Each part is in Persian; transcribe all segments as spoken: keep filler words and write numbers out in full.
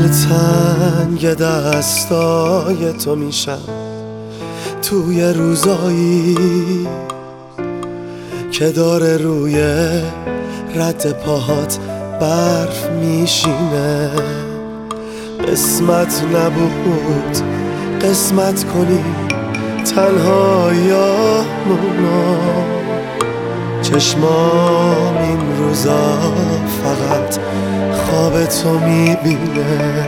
تنگ دستای تو میشم توی روزایی که داره روی رد پاهات برف میشینه. قسمت نبود قسمت کنیم تنهاییامونو، چشمام این روزا فقط خواب تو میبینه.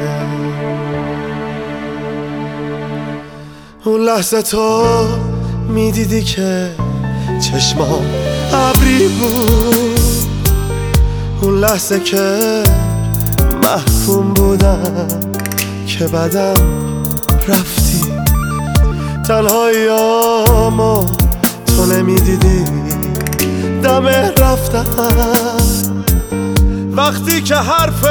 اون لحظه تو میدیدی که چشمام ابری بود، اون لحظه که محکوم بودم که بعدم رفتی. تنهاییامو تو نمیدیدی دم رفتن، وقتی که حرف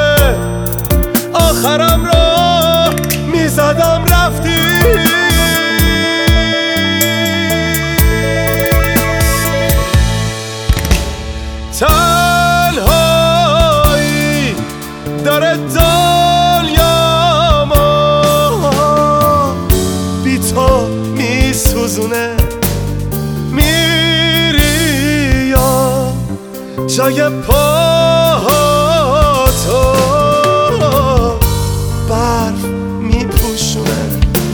آخرم رو میزدم رفتی. تنهایی داره دنیامو بی تو میسوزونه. میری یا جای پاهاتو برف میپوشونه.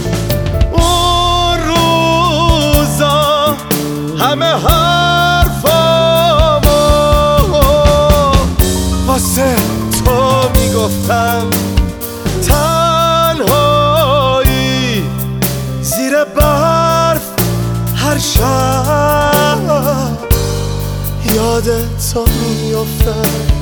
اون روزا همه حرفامو واسه تو میگفتم. تنهایی زیر برف هر شب یاد تو میافتم.